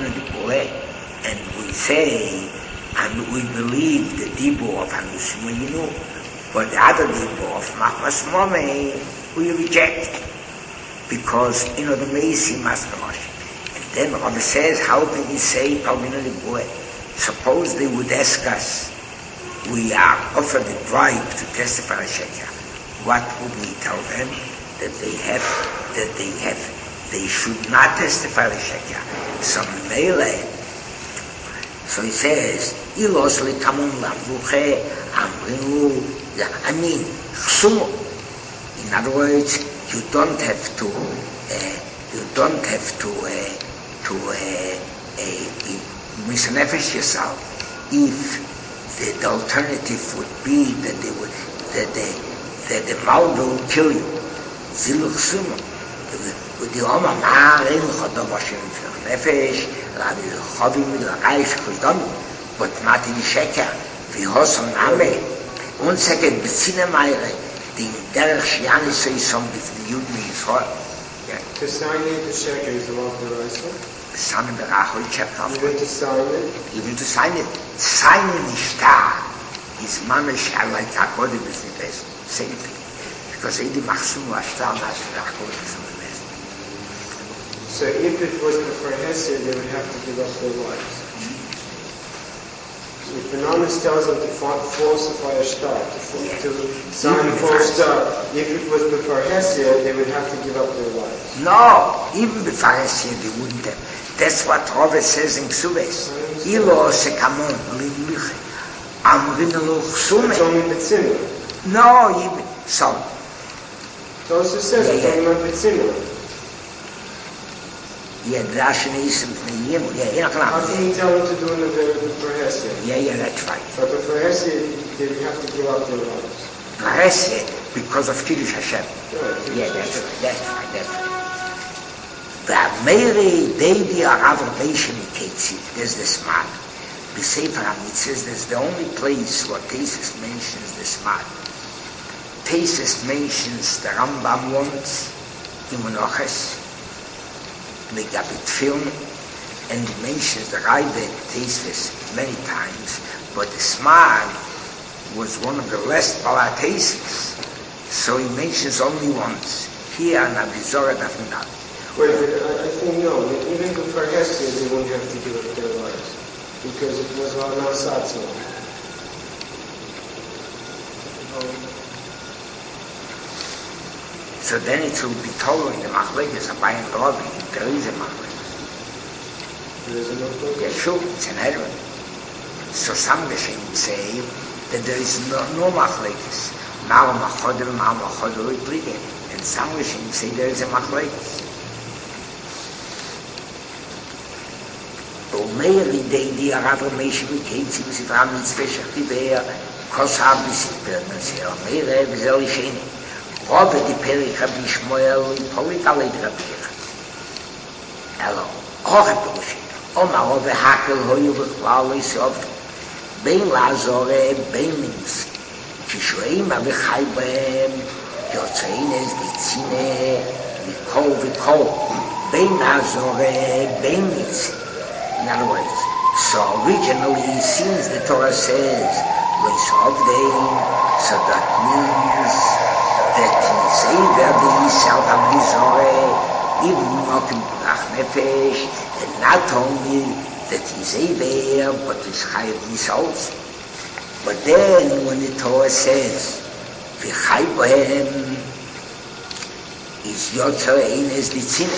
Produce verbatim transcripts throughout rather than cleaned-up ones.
Pamina de Pole, and we say, and we believe the Dibur of Hanusima Yinu, but the other Dibur of Machmas Mome, we reject. Because, you know, the Meisi must not. And then Rabbi says, how can you say Pamina de Pole? Suppose they would ask us, we are offered a bribe to testify a sheker. What would we tell them? That they have, that they have, they should not testify a sheker. So Mele, so he says, Ilos litamun lamvuche amrinu, I mean, chsumo. In other words, you don't have to, uh, you don't have to, uh, to, uh, uh, misnefesh yourself if the, the alternative would be that they would, that the, that the Maldo will kill you. Ziluch sumo. With the Oma Ma'arin, Chodom Hashem Fich Nefesh, Rabbi Chovim, Lagaish, Chodom, but not in Sheker, Vihoson Ame. One second, B'tzine Meire, the Derech Shiani Soisom, with the Yudin Yisrael. To sign it, the Sheker is the law of the Raisa. Sign the Rachel chapter. Even to sign it? Even to sign it. Signing Ishtar is Mamish like Akodi B'tzine Best. Same thing. Because Edi Machsum Ashtar Nash Akodi B'tzine Best. So if it was before Hesed, they would have to give up their lives. If Benamis tells them to falsify a shtar, to, yeah. to sign a false shtar, if it was before Hesed, they would have to give up their lives. No, even before Hesed, they wouldn't have. That's what Rove says in Ksuves. Ilo sekamon limlich amrin lo chsume. It's only B'tzina. No, even so. Tosa says yeah, it's yeah. only B'tzina. Yeah, Drashin is yeah, yeah, How can you tell them to do an event before Hesed? Yeah, yeah, that's right. But before Hesed, they have to give up their lives. For Hesed, because of Kiddush Hashem. Right. Yeah, that's right, that's right, that's right. The Meiri Devi Aravation Ketzi, there's the smart. The Sefer HaMitzvahs, there's the only place where Tesis mentions the smart. Tesis mentions the Rambam once, in Menachos, the Gabit film, and he mentions the Raide Tesis many times, but the smart was one of the last Bala Tesis, so he mentions only once. Here in Abizorah Dafnat. Wait, but I, I think no, even before Hesed, they wouldn't have to give up their lives, because it was on Asatzo. So then it will be told in the Machlekes Abai and Rabbi, if there is a Machlekes. There is a Machlekes? Yeah, sure, it's an error. So some Geshem say that there is no, no Machlekes. Ma'al Machodel, Ma'al Machodel, and some Geshem say there is a Machlekes. Meir Idei Di Araber Meish Miketzi B'Sifra HaMitzvah Shechtiber Kos HaB'Sifra Nasir Meir Ebezel Isheni Rove Di Perik Rabbi Shmuel Polit Alei Rabbi Yechad Elo Koche Perushi Oma Rove Hakel Hoyu V'Chlal Leisov Bein Lazore Bein Mims Kishoeim Avechai B'Hem Yotzein Ez Ditzine Mikol V'Kol Bein Lazore Bein Mitzim. In other words, so originally, since the Torah says, Lois Ovdein, so that means that Yisever the Yisrael HaMizore, even Mokim Ach Nefesh, and not only that Yisever, but is Chayav Yisrael. But then, when the Torah says, V'chai Bohem, is Yotzer Ein Ez Ditzine,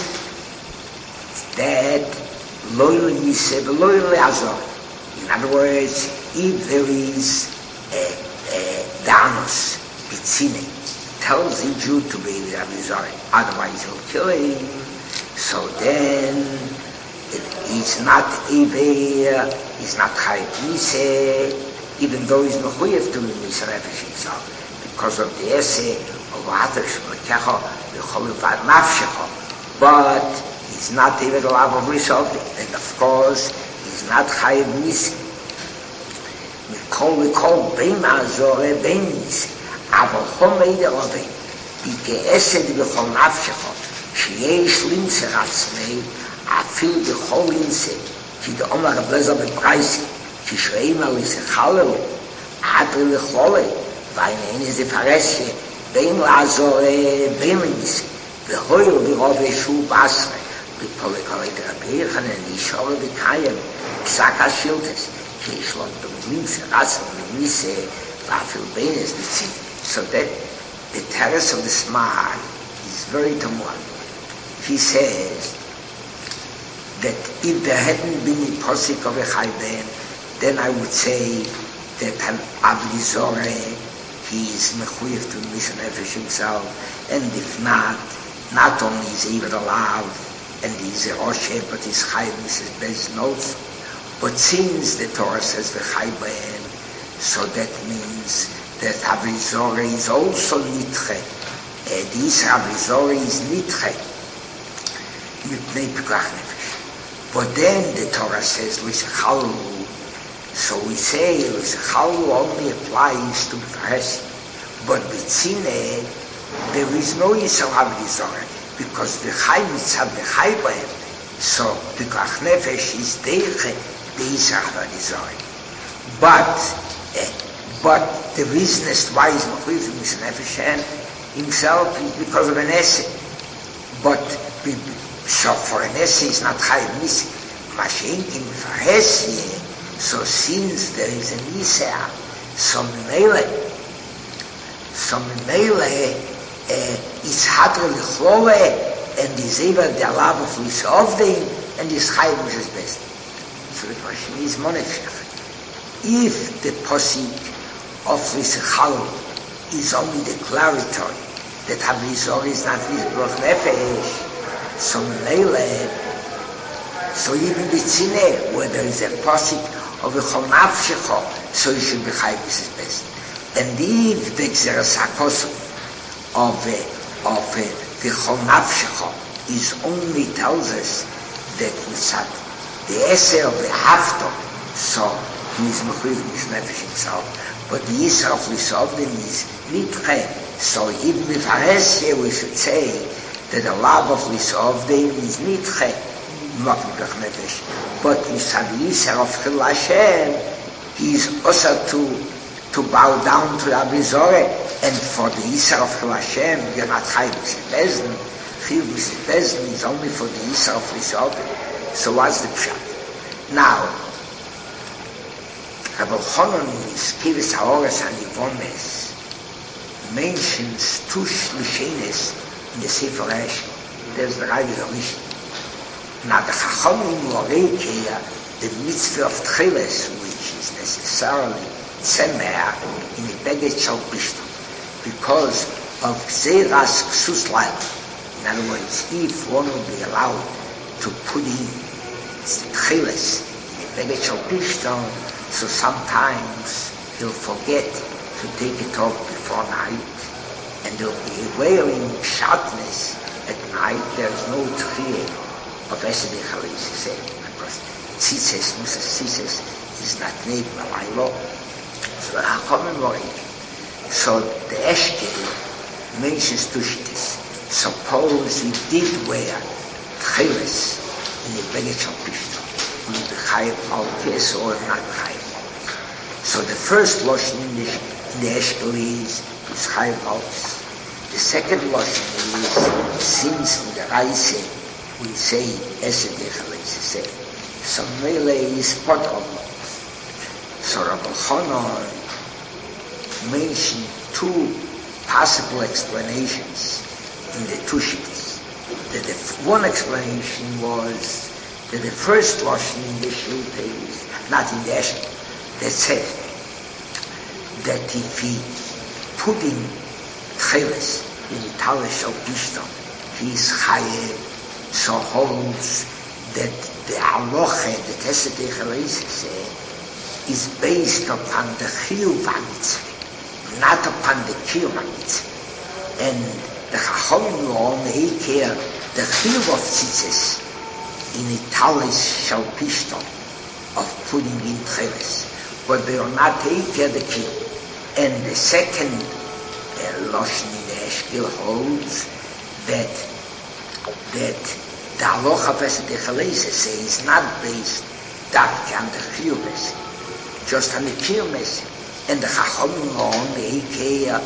that Loyal Yiseb, loyal Azor. In other words, if there is a, a Danos, Pitzine, tells the Jew to be the Abizar, otherwise he'll kill him, so then he's not Eber, he's not Chayet Nise, even though he's Mechuyev to Nise Nefesh himself, because of the essay of Atash, Mekecho, V'choluvad Nafshecho, but he's not even the love of Risov, and of course, he's not Chayiv Nisi. Mikol Mikol Bein Azore Bein Nisi. Aval Chomei De Ove, Ike Esed B'chol Nafshecho, Sheyesh Limser Atzmei, אפילו בכל אינסה, כי דאומר הבלזר בפרייסי, כי שואים על איזה חלל, עדרי לכלולה, ואין איזה פרסיה, בין לעזור, בין לניסי, והויל ברוב ישו בעשרה, בפוליקולי דרבי יחנן, אישור וקיים, פסק השילטס, כי יש לו דוגלים שרצו לניסי, ואפילו בין איזה ניסי. So that the terrace of the smart is very tamar. He says that if there hadn't been a posik of a chayben, then I would say that an Avli Zoreh, he is mechuyev to Mishan Nefesh himself, and if not, not only is he even alive, and he is a Roshe, but his chayben is best notes. But since the Torah says v'chayben, so that means that Avli Zoreh is also nitche. Uh, this Avli Zoreh is nitche. But then the Torah says L'Sechalu, so we say L'Sechalu only applies to B'Fares. But B'Tzine, there is no Yisrael Avli Zoreh, because the Chai Mitzvah the Chai B'Hem. So the P'Kach Nefesh is Deiche, the Yisrael Avli Zoreh. But uh, But the reason as to why he's Mechuyev to Mishan Nefesh himself is because of an essay. But so for an essay it's not Chayiv Nisi. Mashenkin for essay, so since there is an Nisea, so Mimele, so Mimele uh, is Hadra Lichlole, and is Eva the Alav of Lisovdein, and is Chayiv Mishas Best. So the question is Monefshech. If the Posik of L'Sechalu is only declaratory that Avli Zoreh is not Nizbroch Nefesh, so Mele, so even B'Tzineh, where there is a posik of V'chol Nafshecho, so you should be Chayv B'Sis Best. And if the Gzeras HaKosov of of V'chol Nafshecho is only tells us that Mitzad, the essay of the Hafto, so he is Mechuyev Mishan Nefesh himself, but the Yisra of Lisovdim is Nitche. So even with Haresye we should say that the love of Lisovdim is Nitche, not Mekach Nefesh. But Misad Yisra of Chil Hashem, he is also to, to bow down to the Avli Zoreh, and for the Yisra of Chil Hashem, you're not Chayiv B'Sis Bezdin. Chayiv B'Sis Bezdin is only for the Yisra of Lisovdim. So what's the pshat? Now, Rabbi Chonon is Kivis Haoras Hanivomes mentions two shlishenes in the Sefer Eshel. There's the Rav Rishon. Now the Chachamim Lorei here, the mitzvah of Tchiles, which is necessarily Tzemer in the Beged Shal Bishtam, because of Gzeras Ksus Laila. In other words, if one will be allowed to put in Tchiles in the Beged Shal Bishtam, so sometimes he'll forget to take it off before night, and there'll be wearing sharpness at night. There's no tchiyah of Esedi Chalisiseh, because Tzitzes, Musa Tzitzes, is not named Malaylo. So Hachamim Lori. So the Eshkel mentions two shittis. Suppose he did wear tchiles in the Beged Shal Bishtam, will be Chayiv Malkes or not Chayiv. So the first Lashon in the, in the Eshkel is, is Chayiv Malkes. The second Lashon is, since in the Raise we say Esed Echaleseseh, so Mele is part of Malkes. So Rabbi Chonon mentioned two possible explanations in the two shittas. That the one explanation was that the first Lashon in the Shilta is not in the Eshkel, that said that if he put in Tchiles in Talish of Bishtam, he is Chayev, so holds that the Haloche, the Tesed Echaleseseh, is based upon the Chiyuv HaMitzvah, not upon the Kiyum HaMitzvah. And the Chachomim law make here the Chiyuv of Tzitzes in Italish Shal Bishtam of putting in Tchiles, but they are not take care the Kiyum. And the second uh, Lashon in the Eshkel holds that that the halacha pesach the chalese say is not based that on the chiyumes, just on the chiyumes, and the chachomim on the ikeya,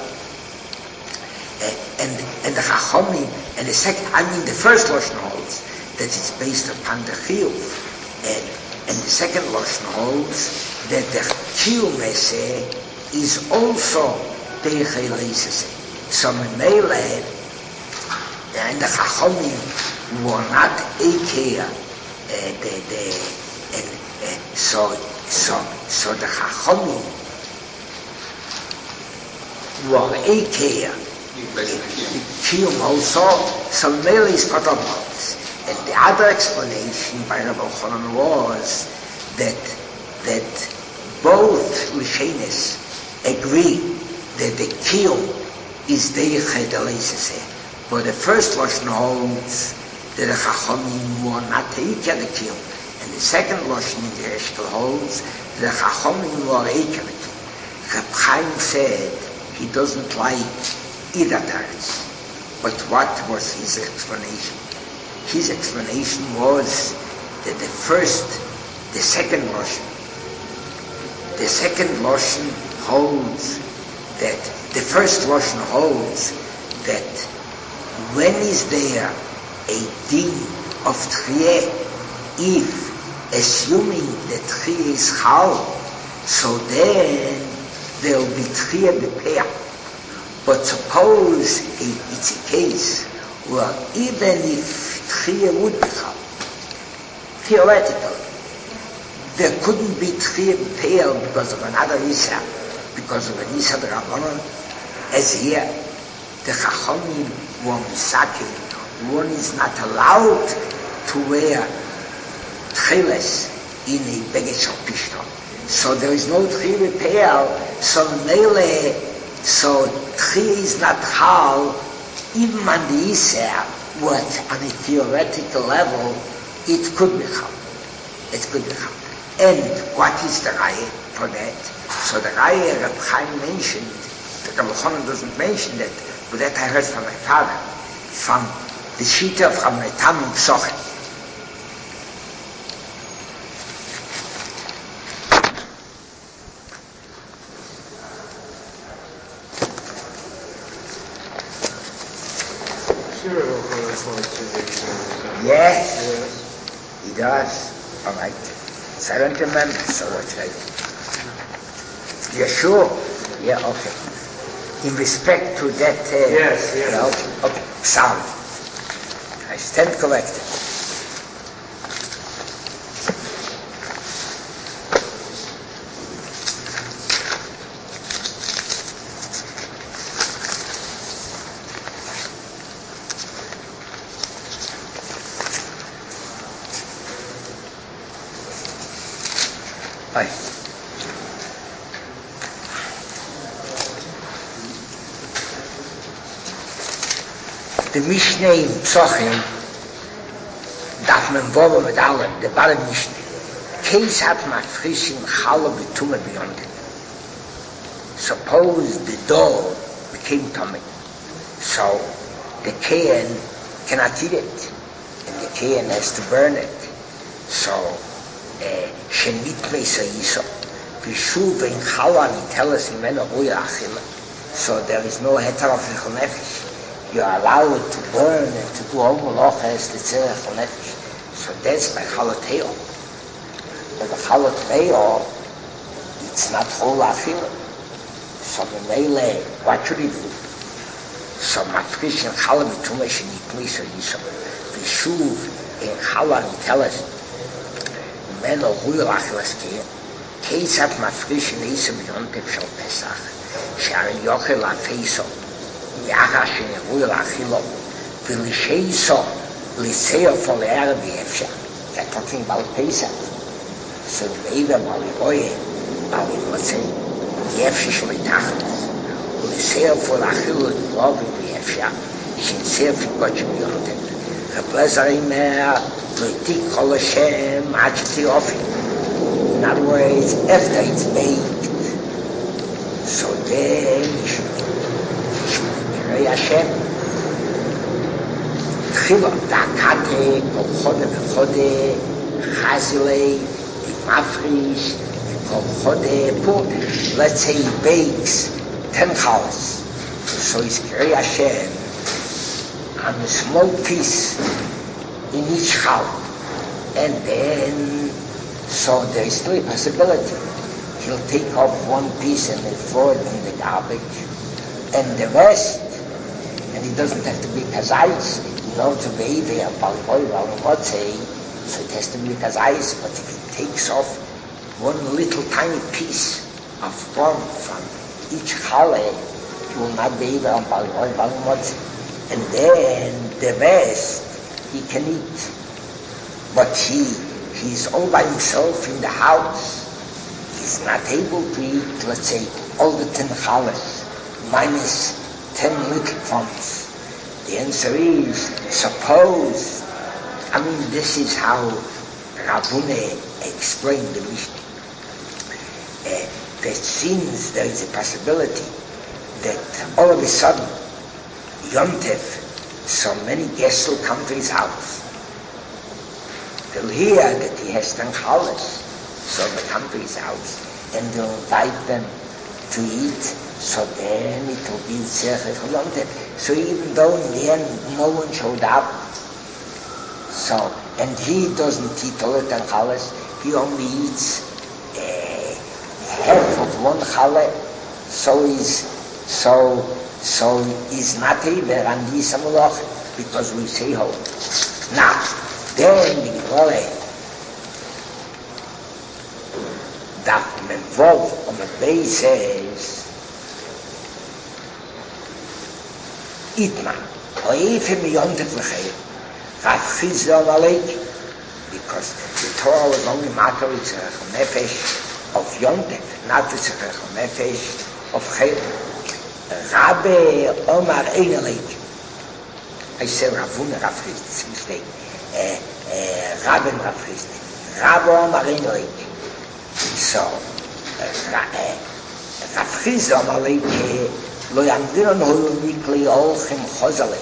and and the chachomim, and the second, I mean the first lashon holds that it's based upon the chiyuv, and and the second lashon holds that the chiyumes is also the chalese. So Mele and the chachomim were not ikeya, uh, the the and uh, so so so the chachomim were ikeya. The kiyum also, so Mele is cut off. And the other explanation by Rabbi Yochanan was that that both Rishonos agree that the kiyum is deiche deleisese. But the first lashon holds that the chachomim were not teikya the kiyum, and the second lashon in the Eshkel holds that the chachomim were teikya the kiyum. Reb Chaim said he doesn't like either teretz. But what was his explanation? His explanation was that the first, the second lashon, the second lashon holds that the first lashon holds that when is there a din of tchiyeh, if assuming that tchiyeh is chal, so then there will be tchiyeh b'peah. But suppose it's a case where even if tchiyeh would be chal, theoretically, there couldn't be tchiyeh b'peah because of another Isa, because of an Isa d'Rabbanan, as here, the Chachomim were misakim, one is not allowed to wear tchiles in a beged shel pishto. So there is no tchiyeh b'peah, so mele, so tchiyeh is not chal, even on the Isa, what on a theoretical level, it could be chal. It could be chal. And what is the raya for that? So the raya Reb Chaim mentioned, the Reb Yochanan doesn't mention that, but that I heard from my father, from the Shita from my Tamim Psochen. Sure, Reb Yochanan wants to do something. Yes, Yes. he does. All right. So I don't remember, so what's right? You're sure? Yeah, okay. In respect to that, uh, Yes, yes. you know, okay, sound. I stand corrected. Right. The Mishnah in Psochim, darf man wohnen mit allem, der Balle Mishnah. Keis hat man frisch in Chala betumme beyond. Suppose the dough became tummy, so the Kayan cannot eat it, and the Kayan has to burn it. So, shenit me so yiso. Vishuv in Chala nitelas imeno ruya achila. So there is no heter of Zichel Nefesh. You are allowed to burn and to do all molochas, the tzerech nefesh. So that's by Chalateo. But the Chalateo, it's not whole achila. So the Mele, what should he do? So mafrish in Chala b'tumesh and yitmis or yisam. Vishuv in Chala nitelas meno ruya achilas kiyem. Keisat mafrish in yisam yontev shal Pesach. Shari yochel afeiso. Yahash in Ruel Achilo, Vilisheiso, Liseo for the Arabi Efsha. They're talking about Pesach. So the Eva Maliboye, Mali, let's say, Yefsha Shalitachas, Liseo for Achilo, Love in the Efsha, Shinseo for Gotchim Yontet, Kablazarim, Litik Holoshem, Achiti Ofi. In other words, after it's baked, so then you should Hashem. Tchila, da Kate, kol chode v'chode, chazile, the mafrish, kol chode, put, let's say he bakes ten chalas. So he's Kirei Hashem, and a small piece in each chal. And then, so there is still a possibility. He'll take off one piece and he'll throw it in the garbage, and the rest, and he doesn't have to be kazayis, in order to be there, balboy, balmotzei, so it has to be kazayis, but if he takes off one little tiny piece of bone from each chale, he will not be there on balboy, balmotzei, and then the rest he can eat. But he, he's all by himself in the house. He's not able to eat, let's say, all the ten chales, minus ten little crumbs. The answer is, suppose, I mean, this is how Ravune explained the Mishnah. Uh, that since there is a possibility that all of a sudden, Yontef, so many guests will come to his house. They'll hear that he has ten chales, so they come to his house, and they'll invite them to eat, so then it will be Tzechach Yontef. So even though in the end no one showed up, so, and he doesn't eat all the ten chales, he only eats uh, half of one chale, so he's, so, so he's not able and he's a malach, because we say ho. Now, then the Gemara, that Menvov on the base says, Itma, Oefe mi Yontef l'chei, Rav Chizda Amalek, because the Torah was only matter with Tzerech Nefesh of Yontef, not with Tzerech Nefesh of Chei. Rabbe Omar Einalek, I say Ravuna Rav Chizda, it's a mistake, uh, uh, Rabbe Rav Chizda, Rabbe Omar Einalek. So, Rav Chizda Amalek, lo yamdiron hoyu nikli olchem chozale.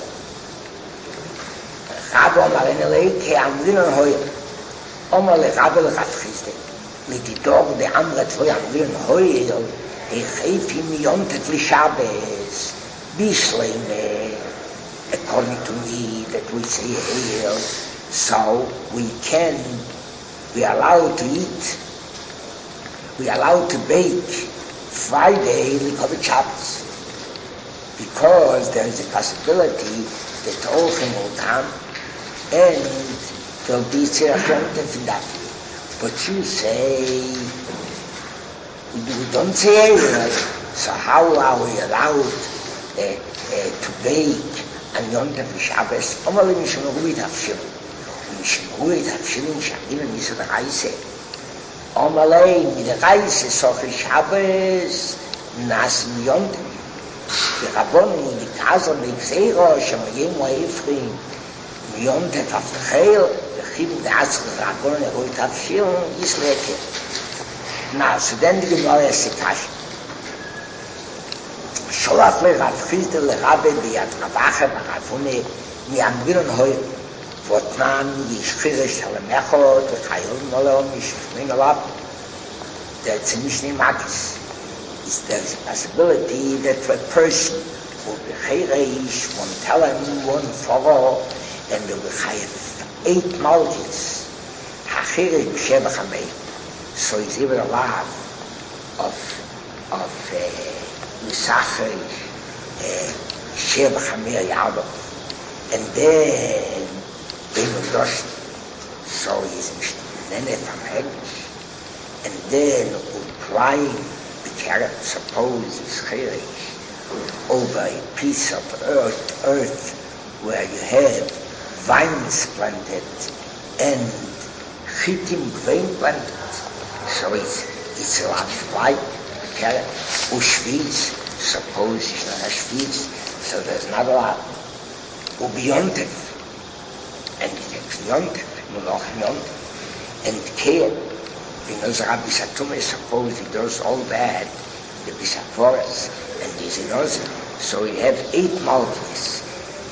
Rabbe Omar Einalek, yamdiron hoyu, Omar le Rabbe le Rav Chizda, litidog de amret lo yamdiron hoyu, Echefim Yontef li Shabbos, Bishleime, according to me, that we say here, so we can, we are allowed to eat, we are allowed to bake Friday, Likovit Shabbos, because there is a possibility that all of them will come, and there will be Tzerach Yontef in that year. But you say, we don't say it, so how are we allowed uh, uh, to bake and Yontef Shabbos? Omar Mishmeru et Hafshilin, Mishmeru et Hafshilin Shagilin Yisod Reise. Omar mit der Reise Soche Shabbos Nasim Yontef. Die Rabbonim die Kazer mit Gzeira Shemayim Oefrim Yontef Afchel, the Chibim the Atzkel Rabbonim Roit Hafshilin Yisleker. Now, so then the Gemara is a kasha. Sholach le Rav Chizda le Rabbe b'yad Ravacha b'Ravune mi'amdiron hoy v'otnan yishchirish halemechot v'chayol nolom yishchmin alab. That's a Mishnah Makis. Is there is a possibility that for a person will be chayreish, one telem, one foro, and there will be chayev eight malchus. Hachirish b'sheva chamei. So he's even allowed of of Misachar Sheva Chamir Yadov, and then Benu Dosh, so he's Nene from Hegdish, and then Uprayim B'Kerem, suppose he's Chirish over a piece of earth, earth where you have vines planted and chitim grain planted. So it's, it's a lot of light, Ushviz, suppose it's not a Shviz, so there's not a lot. Ubiyontev, and it takes Yontef, Mulach Yontef, and Keh, because Rabbi Satume, suppose he does all that, the Bisaforas, and these he does, so you have eight malchus.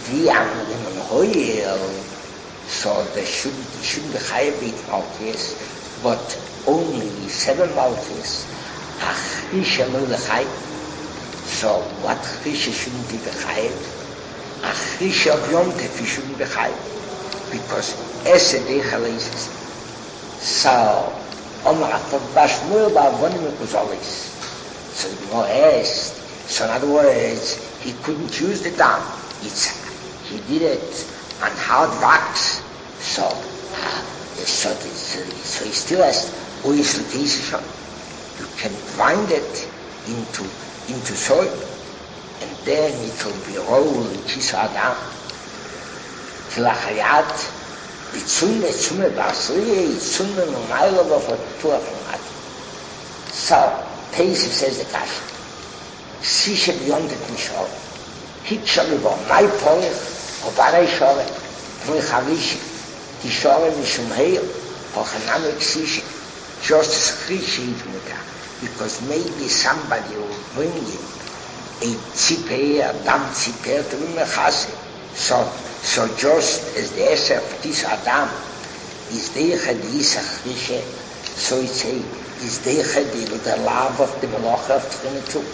wie anderen heuer, so they shouldn't, shouldn't be chayav eight malchus, but only seven malchus, a chisha lo lechayav. So what chisha shouldn't be chayav? A chisha of Yom Tov you shouldn't be chayav, because ese deicha leises. So, Omar Atov Bashmuel Ba'avonim Ekuzolis. So the Gemara asked, so in other words, he couldn't use the dam. It's, he did it on hard wax. So, uh, so, so, so he still has ois l'teisishon. You can grind it into, into soil, and then it will be rolled in Kisa Adam. Tilachayat, Itzume, Itzume, Basriye, Itzume, Mumailova, for Tua from So, Pesach says the Kasha. Sisha beyond it Mishor. Hitchalibo, my Poich, Obarei Shore, Muichavishi, Tishore Mishumheil, Hochanamik Sisha, just as Krishi Muta, because maybe somebody will bring him a Tzipei, a Dam Tzipei to Mechase. So, so just as the Esser of this Adam is Deicha Disa Krishi, so it's a is Deicha Dilo, the love of the Melocha of twenty-two.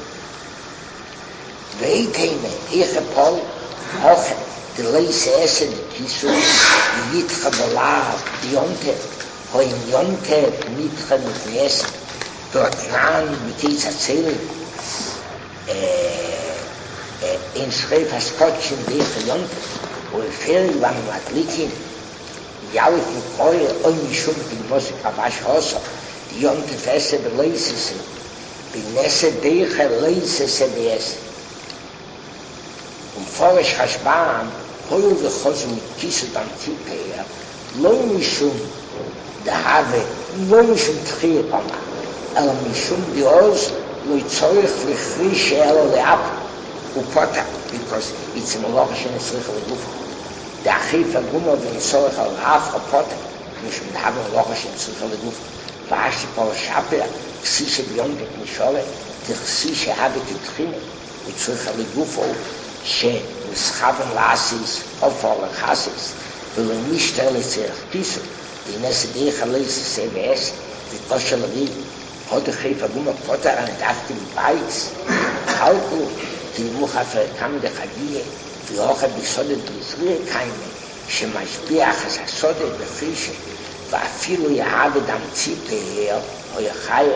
Veiteme, Eiche Pol, Hoche, the Leise Esser, the Kisu, the Yitcha Belav, the Yonte, ho in Yonte, Mitcha Mitnies, dort Nan, mit Eitz erzählen, in Schreif HaSkotchen, Deicha Yonte, wo er fehlt, wann man Atlikin, Jawit mit Koye, oi Mishum, bin Mosik Avash Hosso, die Yonte Fesse beleise se, bin Nesse Deicha leise se beese. Und Forisch Hashbam, Hoyo v'chozu mit Kisu Dam Tzipei, lo Mishum, da Have, lo Mishum Tchie Pama, ela Mishum Dioz, lo Yitzorich v'chrish elo le'ap, upota, because it's a Molochish and it's Richa L'gufa. Da Achifa Guma v'Yitzorich al Af, upota, Mishum da Have Molochish and it's Richa L'gufa. V'ashi Pol Shapir, Ksishe B'yondet Mishore, T'chsishe Have T'tchine, it's Richa L'gufa, שמסחבן לאסיס, אופר לחסיס, ולא נשתר לצריך פיסו, דינס דייך הלייסס אבס, ותושה לריב, הודו חיפה גומה פוטר הנדפתי מבייץ, חלקו, תלמוך אפר כמה דחגיה, ואוכל בסודת בזריר קיימה, שמשביח אז הסודת בחישה, ואפילו יהב אדם ציפה, או יחיה,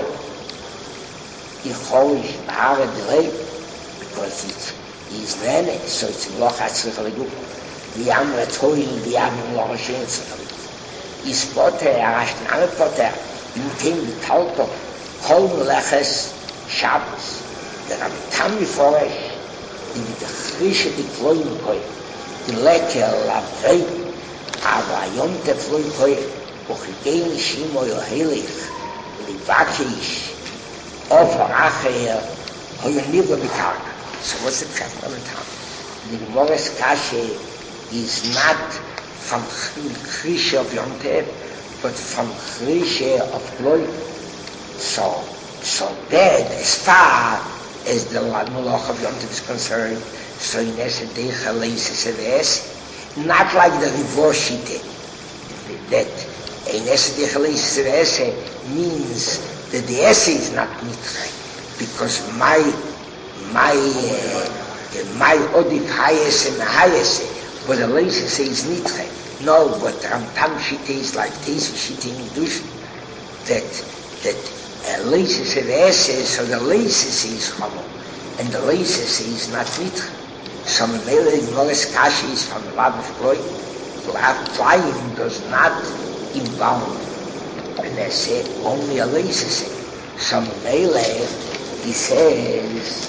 יחוריש בהר דרב, because it's is nene, so it's in loch hatzlich aleguf. Vi amre toil, vi amre loch hatzlich aleguf. Is poter, er hasht an ame poter, im tem vitalto, kol meleches Shabbos. Der am Tami foresh, die mit der frische die Kloim koi, die lecker lavei, aber ayonte Kloim koi, och gein shimo yo heilig, li vakish, ofer acher, hoyo nivo bikarka. So what's the fact of the time? The Gemara's Kashe is not from Chrisha of Yom Tov, but from Chrisha of Glory. So, so that as far as the Malach of Yom Tov is concerned, so in Esed Deicha Leises Eves, not like the Rivoshite, that in Esed Deicha Leises Eves means that the essay is not Mitzray, because my my uh, my odif hayes and hayes, but the laser says nitche. No, but Ramtam shite is like this shite in dush, that that uh, laser says so the laser says chamo, and the laser says not nitche. Some mele Morris Kashi is from the lab of glory. Flying does not involve, and they say only a laser say. Some mele he says.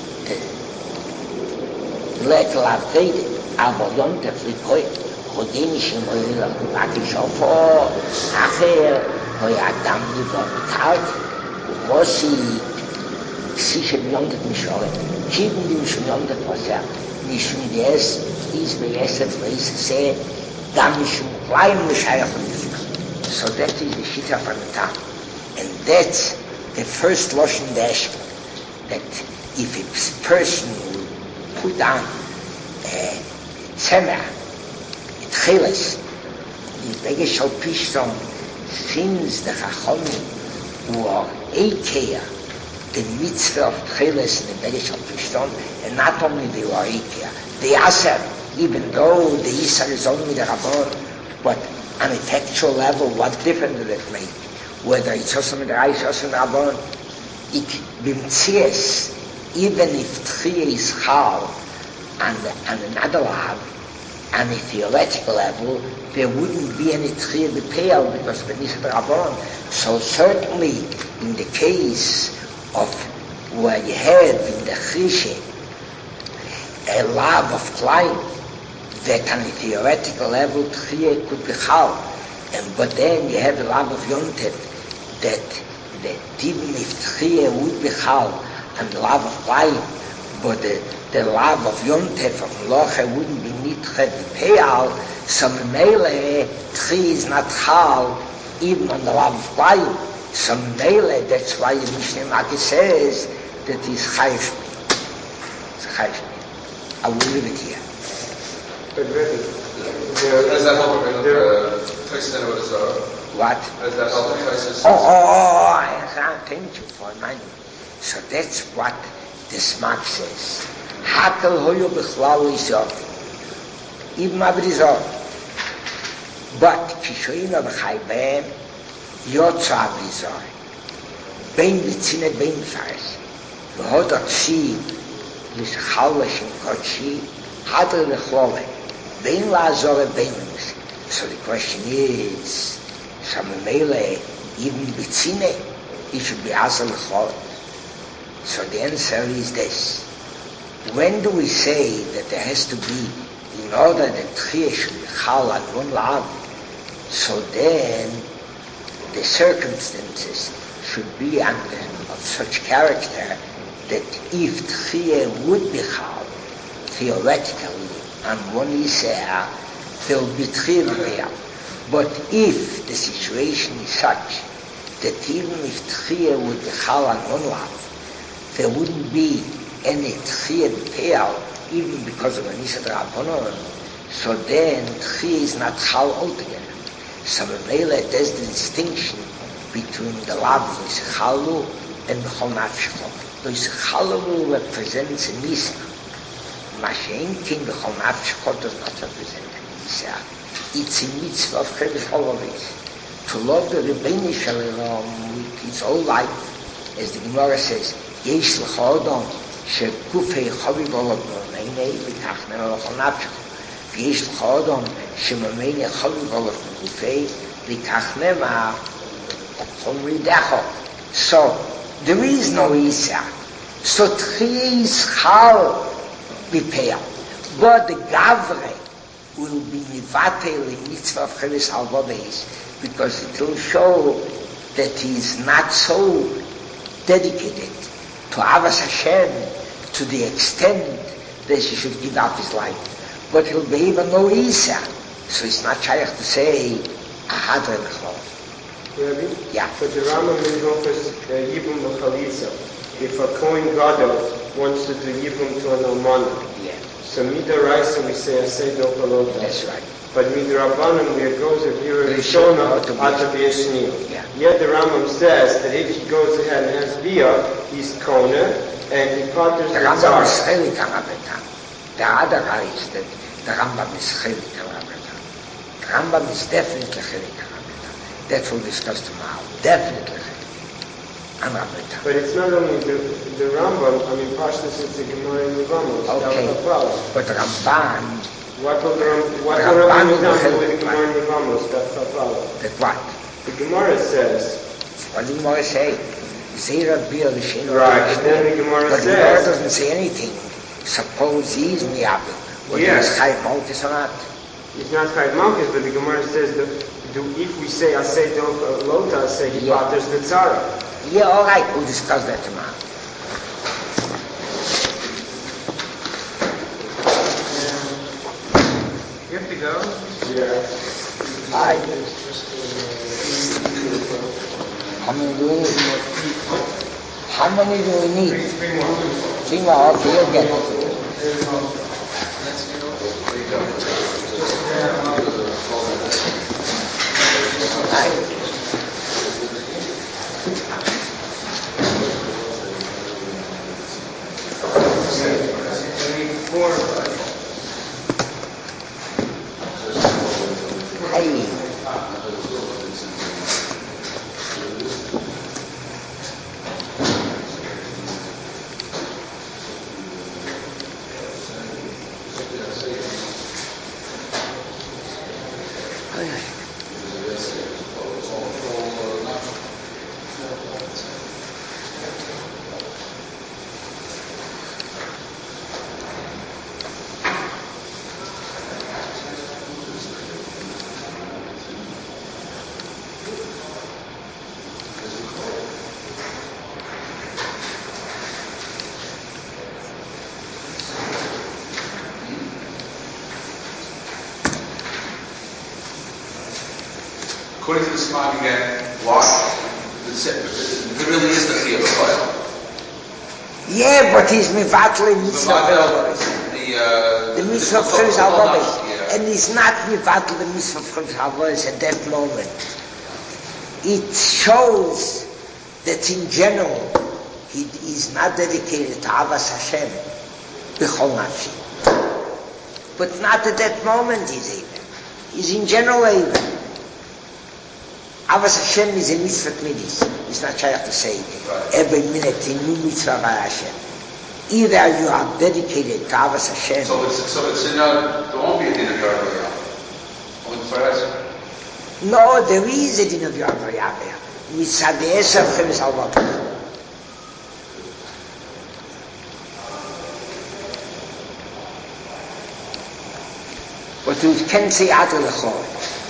Let la fede aber jonte frikoi hodenish im oil akishofo acher hoy adam livor tag mosi sich jonte mishore geben die schon jonte posa nicht mit des is begessen weiß se dann schon klein mishayer so that is the shita from the time, and that's the first lotion dash, that if a person put down uh, Semach, it chiles, in Begeshal Pishton, fins the Chachomim, who are Eikeya, the mitzvah of chiles in the Begeshal Pishton, and not only they were Eikeya, they Aser, even though the Isar is only the Rabbon, but on a textual level, what difference does it make? Whether it's also with the Reis, also with the Rabbon, it bimtzies, even if Tchiyah is Chal, and, and another lab, on a theoretical level, there wouldn't be any Tchiyah B'Peil because of the Nisad Rabbon. So certainly, in the case of where you have in the Chishe, a lab of Klein, that on a theoretical level Tchiyah could be Chal, and but then you have a lab of Yontet, that, that even if Tchiyah would be Chal, and the lab of Klein, but the, the lab of Yontef of Loche wouldn't be Nitche B'Peil, so Mele Tchiyah is not Chal, even on the lab of Klein. So Mele, that's why the Mishneh Maki says that he's Chayiv. It's Chayiv. I will leave it here. But really, how does that help with the Tyson and what is that? What? How does that help with Tyson? Oh, oh, oh, I thank you for reminding me. So that's what the Smak says. Hakel hoyo b'chlal isor. Ibn Abrizor. But, kishoyim abchai behem, yotzo Abrizor. Bein bitzine bein fares. V'hodot tzi, l'shchal l'shem kodshi, hadr l'chlole. Bein la'azore bein l'musi. So the question is, Samamele, even bitzine, it should be azor l'chlole. So the answer is this. When do we say that there has to be, in order that Tchiyah should be Chal on one lab, so then the circumstances should be under of such character that if Tchiyah would be Chal, theoretically, on one Yisrael, there will be Tchiyah there. But if the situation is such that even if Tchiyah would be Chal on one lab, there wouldn't be any Tchiyah B'Peil, even because of the Nisad Rabbanon, so then Tchiyah is not Chal altogether. So Mele, there's the distinction between the lab of Yischalu and B'chol Nafshcho. The Yischalu represents a Nisa. Mashenkin B'chol Nafshcho does not represent a Nisa. It's a mitzvah of Chedesh Holovis. To love the Rebbeinu Shalom with his whole life, as the Gemara says, יש לך אדם שגופי חביב עליו ממני ותכנן עליך נפשך ויש לך אדם שממני חביב עליו גופי ותכנן חומרי דחו. So there is no Isa. So Tchiyah is Chal B'Peil, but the Gavre will be Nivatel in mitzvah of Chelis Halvodes, because it will show that he is not so dedicated to Avas Hashem to the extent that he should give up his life. But he'll be even no Isa. So it's not shaykh to say, Ahadra B'Chlol. Rabbi? Yeah. But the Rambam is offers Yibum B'Chalitza. If a Kohen Gadol wants to do Yibum to an Almana, Yeah. so Midaraisa we say Asay Do Palota. That's right. But Midrabanan, where it goes if you're a Rishona, Ata B'Yashni. Yeah. Yet the Rambam says that if he goes ahead and has Bia, he's Kona, and he partners The the Rambam is Tzar. Chelik HaRabbetan. The other guy is that the Rambam is Chelik HaRabbetan. The Rambam is definitely Chelik HaRabbetan. That we'll discuss tomorrow. Definitely Chelik HaRabbetan. But it's not only the, the Rambam, I mean, Pashtus is the Gemara in the Rambam. Okay. That's the problem. But the Ramban, What will the Ram- what The will Ramban Rambam will do help. with the Gemara in the Rambam? That's the problem. that what? The Gemara says, What did the Gemara say? Zera Bia L'Shem. right, and then the Gemara But the Gemara says, doesn't say anything. Suppose he's Miyabel. Whether Yes. he's Chayiv Malchus or not. it's not Chayiv Malchus, but the Gemara says that do, if we say Asay Do Lota, say he Yeah. partners the Tzara. Yeah, all right. We'll discuss that tomorrow. You have to go? Yeah. All right. How many do we need? How many do we need? Three more. Three more. Okay, you'll get it. Three more. According to the Smag again, why? There really is the Chiyah B'Chayil. Yeah, but he's mivatli mitzvah. The, uh, the mitzvah of Chivas HaLavos. And he's not mivatli the mitzvah of Chivas HaLavos at that moment. It shows that in general, he is not dedicated to Avas Hashem, B'chol Nafshi. But not at that moment he's even. He's in general even. Avas Hashem is a mitzvah midis. It's not trying to say every minute in new mitzvah by Hashem. Either you are dedicated to Avas Hashem. So it's so it's in a, there won't be a din of Yarvayah. Only for us. No, there is a din of Yarvayah. Mitzvah de'esa of Chivas HaLavos. But you can say Adel Lechor.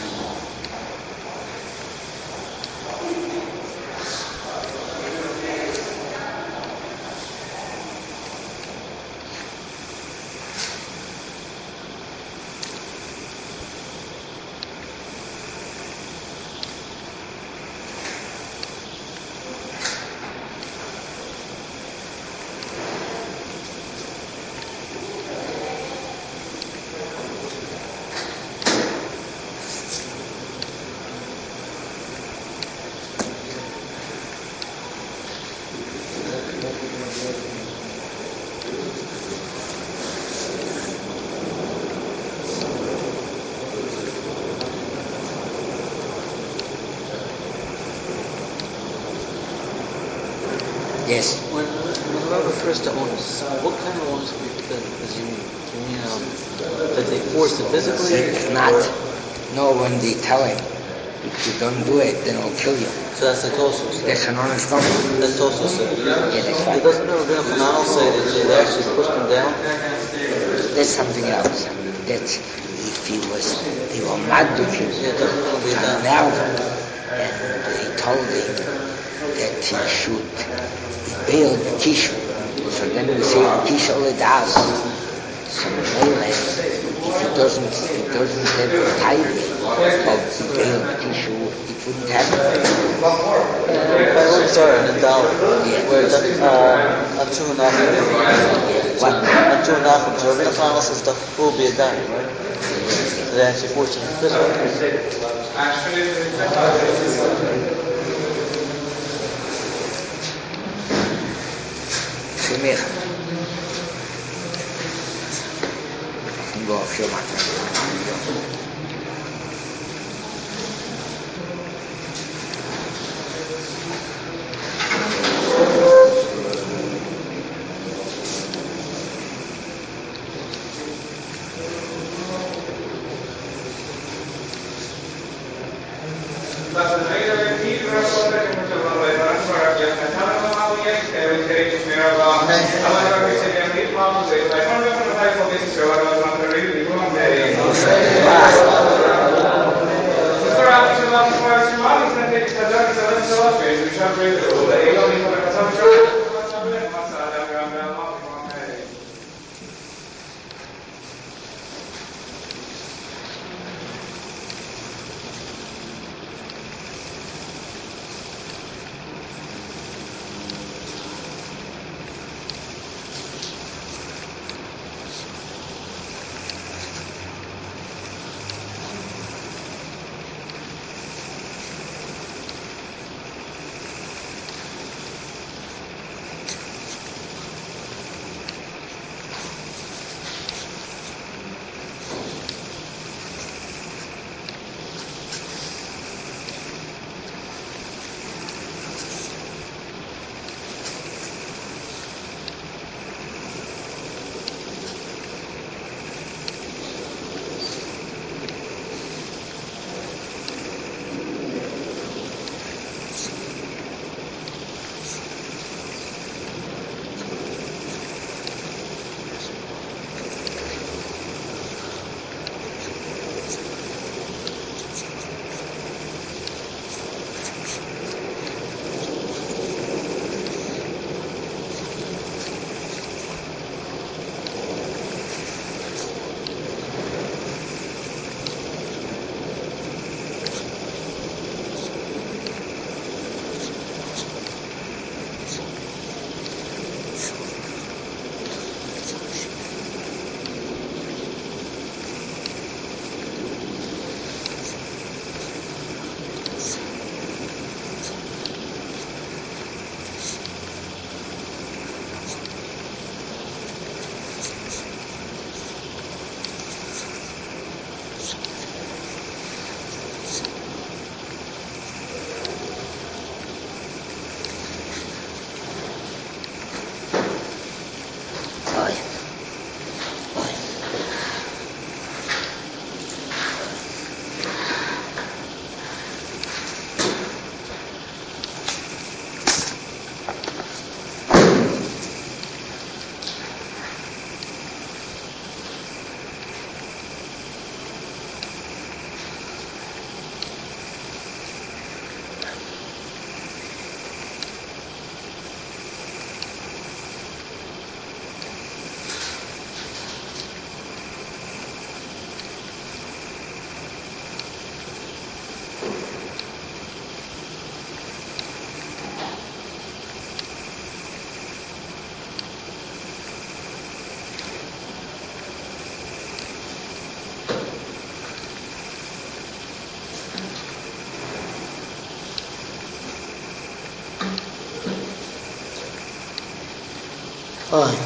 Yes. When, when the Lord refers to onus, what kind of onus does he mean? Do you mean um, that they force it physically? It's not. No, when they tell him, if you don't do it, then I'll kill you. So that's the Tosos. That's an honest government. That's Tosos. Yeah, that's right. It doesn't ever been a Hananel say that they actually pushed him down? That's something else. That's if he was, they were mad with him. Yeah, it doesn't be to that. And they told him that he should build Kishu. So then we say Kishu Ledas. So Mele, if he doesn't, if he doesn't have the tithe of build Kishu, it wouldn't happen. Uh, sorry, Nadal. Yeah. Where is that? Uh, Antu Nachum. What? Antu Nachum. So Rabbi Nachman says the will be a dime, right? So they actually forced him this way. Shemech. Go off your mind. Fine.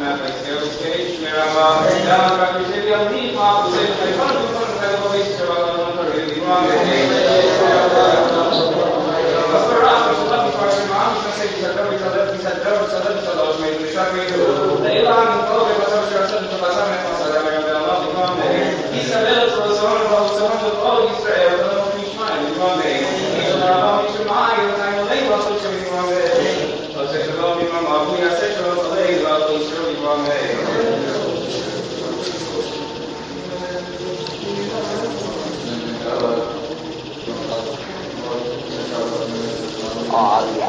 Oh, yeah.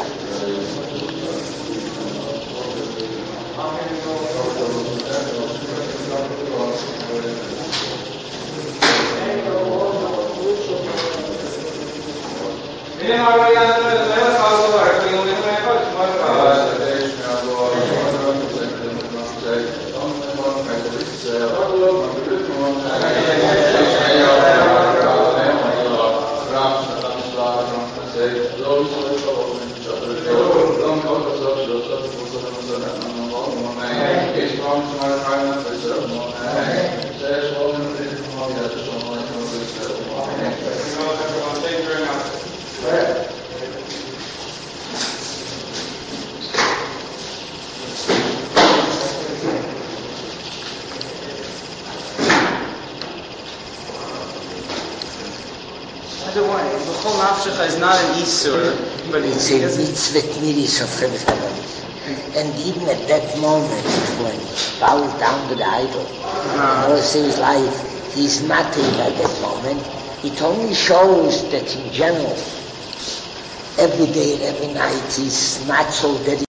Is not an Isur, but it's a mitzvah miris of and even at that moment when he bows down to the idol and all his life, he's nothing at that moment. It only shows that in general, every day and every night, he's not so dedicated.